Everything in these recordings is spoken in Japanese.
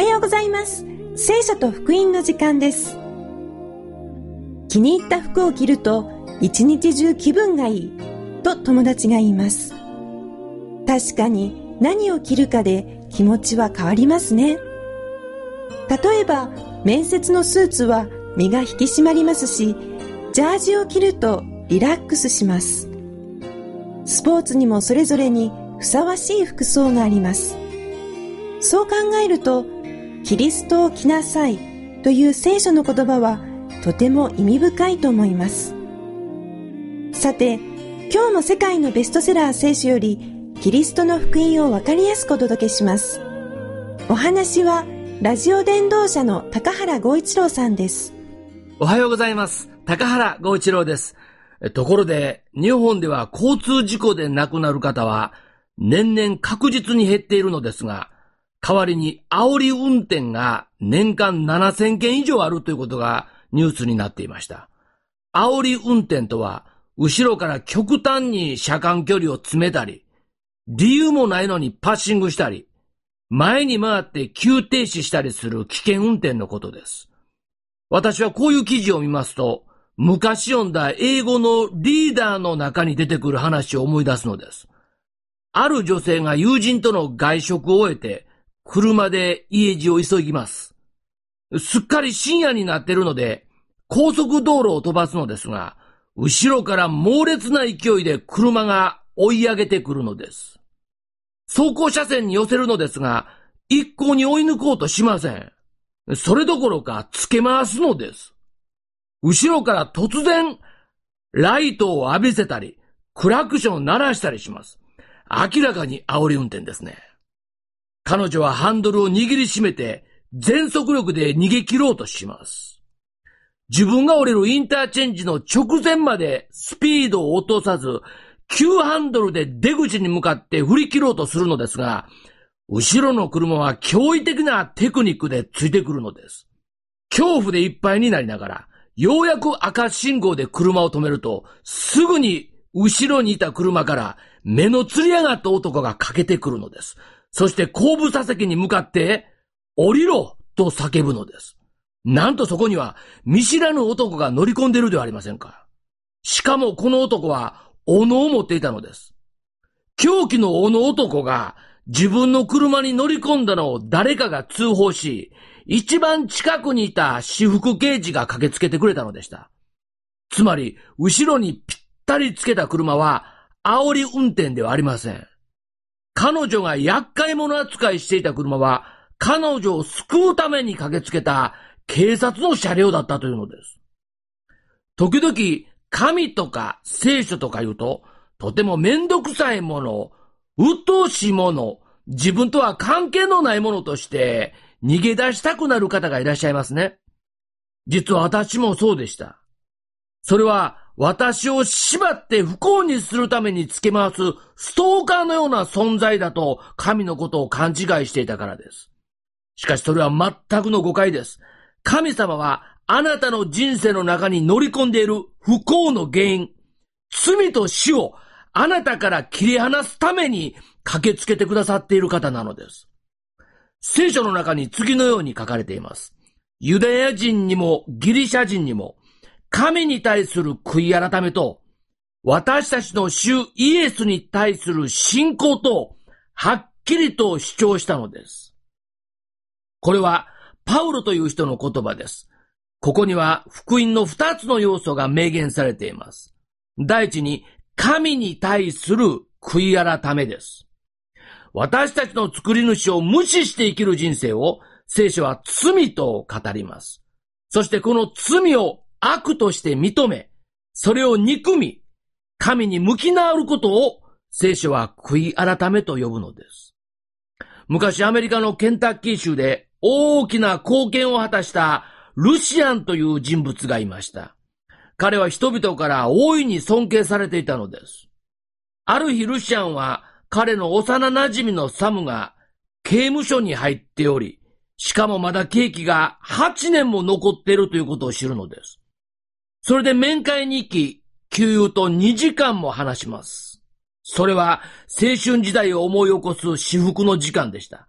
ようございます。聖書と福音の時間です。気に入った服を着ると一日中気分がいいと友達が言います。確かに何を着るかで気持ちは変わりますね。例えば面接のスーツは身が引き締まりますし、ジャージを着るとリラックスします。スポーツにもそれぞれにふさわしい服装があります。そう考えると、キリストを着なさいという聖書の言葉はとても意味深いと思います。さて、今日も世界のベストセラー聖書よりキリストの福音をわかりやすくお届けします。お話はラジオ伝道者の高原剛一郎さんです。 おはようございます。高原剛一郎です。ところで、日本では交通事故で亡くなる方は年々確実に減っているのですが、代わりに煽り運転が年間7000件以上あるということがニュースになっていました。煽り運転とは、後ろから極端に車間距離を詰めたり、理由もないのにパッシングしたり、前に回って急停止したりする危険運転のことです。私はこういう記事を見ますと、昔読んだ英語のリーダーの中に出てくる話を思い出すのです。ある女性が友人との外食を終えて、車で家路を急ぎます。すっかり深夜になっているので、高速道路を飛ばすのですが、後ろから猛烈な勢いで車が追い上げてくるのです。走行車線に寄せるのですが、一向に追い抜こうとしません。それどころか付け回すのです。後ろから突然、ライトを浴びせたり、クラクションを鳴らしたりします。明らかに煽り運転ですね。彼女はハンドルを握りしめて全速力で逃げ切ろうとします。自分が降りるインターチェンジの直前までスピードを落とさず、急ハンドルで出口に向かって振り切ろうとするのですが、後ろの車は驚異的なテクニックでついてくるのです。恐怖でいっぱいになりながら、ようやく赤信号で車を止めると、すぐに後ろにいた車から目のつり上がった男が駆けてくるのです。そして後部座席に向かって、降りろと叫ぶのです。なんとそこには見知らぬ男が乗り込んでいるではありませんか。しかもこの男は斧を持っていたのです。凶器の斧男が自分の車に乗り込んだのを誰かが通報し、一番近くにいた私服刑事が駆けつけてくれたのでした。つまり、後ろにぴったりつけた車は煽り運転ではありません。彼女が厄介者扱いしていた車は、彼女を救うために駆けつけた警察の車両だったというのです。時々、神とか聖書とか言うと、とてもめんどくさいもの、鬱陶しいもの、自分とは関係のないものとして逃げ出したくなる方がいらっしゃいますね。実は私もそうでした。それは私を縛って不幸にするためにつけ回すストーカーのような存在だと神のことを勘違いしていたからです。しかしそれは全くの誤解です。神様はあなたの人生の中に乗り込んでいる不幸の原因、罪と死をあなたから切り離すために駆けつけてくださっている方なのです。聖書の中に次のように書かれています。ユダヤ人にもギリシャ人にも神に対する悔い改めと私たちの主イエスに対する信仰とはっきりと主張したのです。これはパウロという人の言葉です。ここには福音の2つの要素が明言されています。第一に神に対する悔い改めです。私たちの作り主を無視して生きる人生を聖書は罪と語ります。そしてこの罪を悪として認め、それを憎み、神に向き直ることを聖書は悔い改めと呼ぶのです。昔アメリカのケンタッキー州で大きな貢献を果たしたルシアンという人物がいました。彼は人々から大いに尊敬されていたのです。ある日ルシアンは彼の幼馴染のサムが刑務所に入っており、しかもまだ刑期が8年も残っているということを知るのです。それで面会に行き、給油と2時間も話します。それは青春時代を思い起こす至福の時間でした。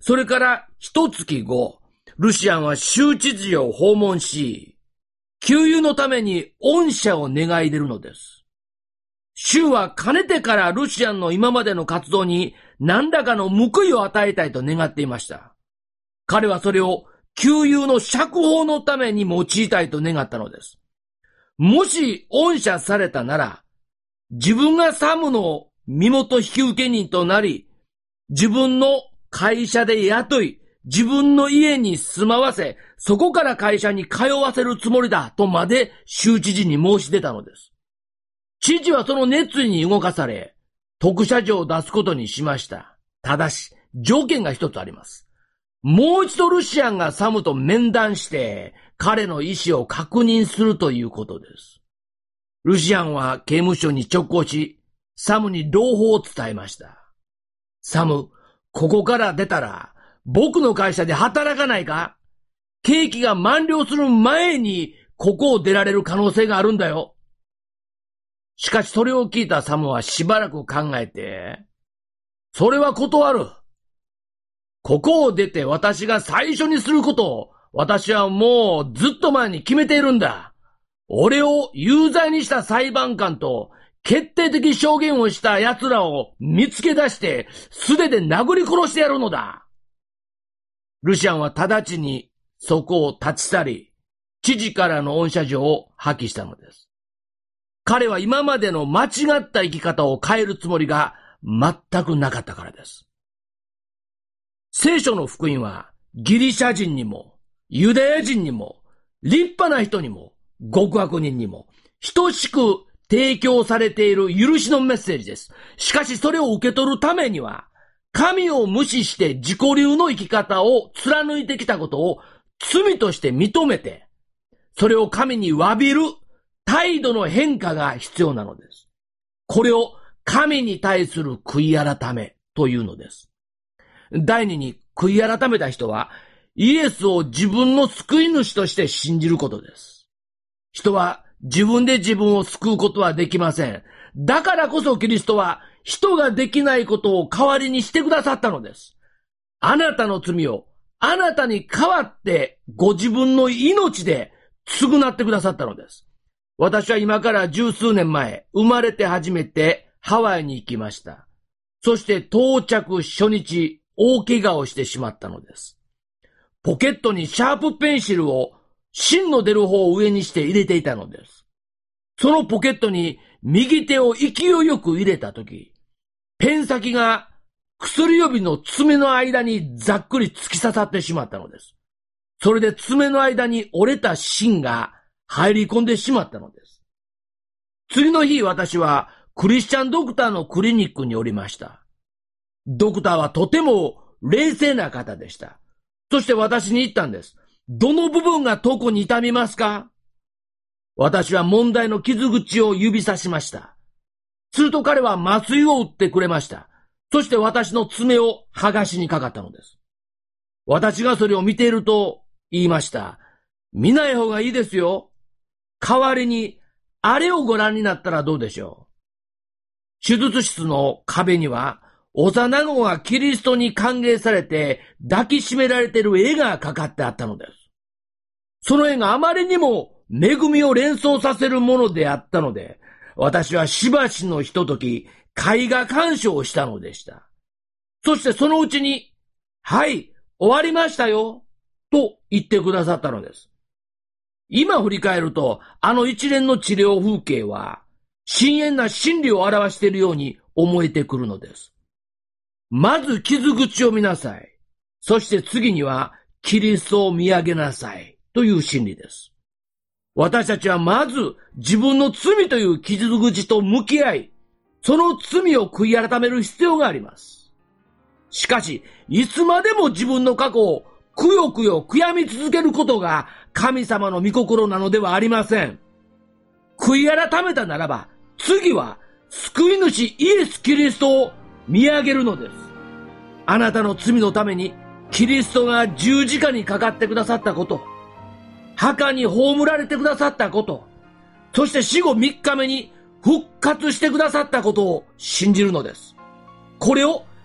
それから一月後、ルシアンは州知事を訪問し、給油のために恩赦を願い出るのです。州はかねてからルシアンの今までの活動に何らかの報いを与えたいと願っていました。彼はそれを給油の釈放のために用いたいと願ったのです。もし恩赦されたなら、自分がサムの身元引受人となり、自分の会社で雇い、自分の家に住まわせ、そこから会社に通わせるつもりだとまで州知事に申し出たのです。知事はその熱意に動かされ、特赦状を出すことにしました。ただし、条件が一つあります。もう一度ルシアンがサムと面談して、彼の意思を確認するということです。ルシアンは刑務所に直行し、サムに朗報を伝えました。サム、ここから出たら、僕の会社で働かないか？刑期が満了する前に、ここを出られる可能性があるんだよ。しかしそれを聞いたサムはしばらく考えて、それは断る。ここを出て私が最初にすることを、私はもうずっと前に決めているんだ。俺を有罪にした裁判官と決定的証言をした奴らを見つけ出して素手で殴り殺してやるのだ。ルシアンは直ちにそこを立ち去り、知事からの恩赦状を破棄したのです。彼は今までの間違った生き方を変えるつもりが全くなかったからです。聖書の福音はギリシャ人にもユダヤ人にも立派な人にも極悪人にも等しく提供されている許しのメッセージです。しかしそれを受け取るためには神を無視して自己流の生き方を貫いてきたことを罪として認めて、それを神に詫びる態度の変化が必要なのです。これを神に対する悔い改めというのです。第二に、悔い改めた人はイエスを自分の救い主として信じることです。人は自分で自分を救うことはできません。だからこそキリストは人ができないことを代わりにしてくださったのです。あなたの罪をあなたに代わってご自分の命で償ってくださったのです。私は今から十数年前、生まれて初めてハワイに行きました。そして到着初日、大怪我をしてしまったのです。ポケットにシャープペンシルを芯の出る方を上にして入れていたのです。そのポケットに右手を勢いよく入れたとき、ペン先が薬指の爪の間にざっくり突き刺さってしまったのです。それで爪の間に折れた芯が入り込んでしまったのです。次の日私はクリスチャンドクターのクリニックにおりました。ドクターはとても冷静な方でした。そして私に言ったんです。どの部分が特に痛みますか？私は問題の傷口を指さしました。すると彼は麻酔を打ってくれました。そして私の爪を剥がしにかかったのです。私がそれを見ていると言いました。見ない方がいいですよ。代わりにあれをご覧になったらどうでしょう。手術室の壁には幼子がキリストに歓迎されて抱きしめられている絵がかかってあったのです。その絵があまりにも恵みを連想させるものであったので、私はしばしのひととき、絵画鑑賞をしたのでした。そしてそのうちに、はい、終わりましたよ、と言ってくださったのです。今振り返ると、あの一連の治療風景は、深遠な真理を表しているように思えてくるのです。まず傷口を見なさい。そして次にはキリストを見上げなさい。という真理です。私たちはまず自分の罪という傷口と向き合い、その罪を悔い改める必要があります。しかし、いつまでも自分の過去をくよくよ悔やみ続けることが神様の御心なのではありません。悔い改めたならば、次は救い主イエス・キリストを見上げるのです。あなたの罪のためにキリストが十字架にかかってくださったこと、墓に葬られてくださったこと、そして死後3日目に復活してくださったことを信じるのです。これを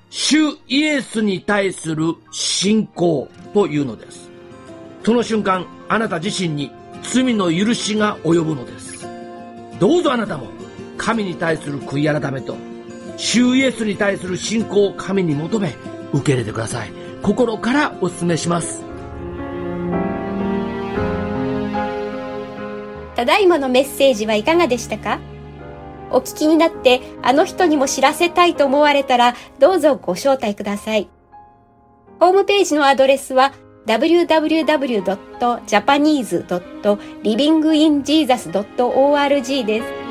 主イエスに対する信仰というのです。その瞬間、あなた自身に罪の許しが及ぶのです。どうぞあなたも神に対する悔い改めと主イエスに対する信仰を神に求め受け入れてください。心からお勧めします。 ただいまのメッセージはいかがでしたか？お聞きになってあの人にも知らせたいと思われたらどうぞご招待ください。ホームページのアドレスは www.japanese.livinginjesus.org です。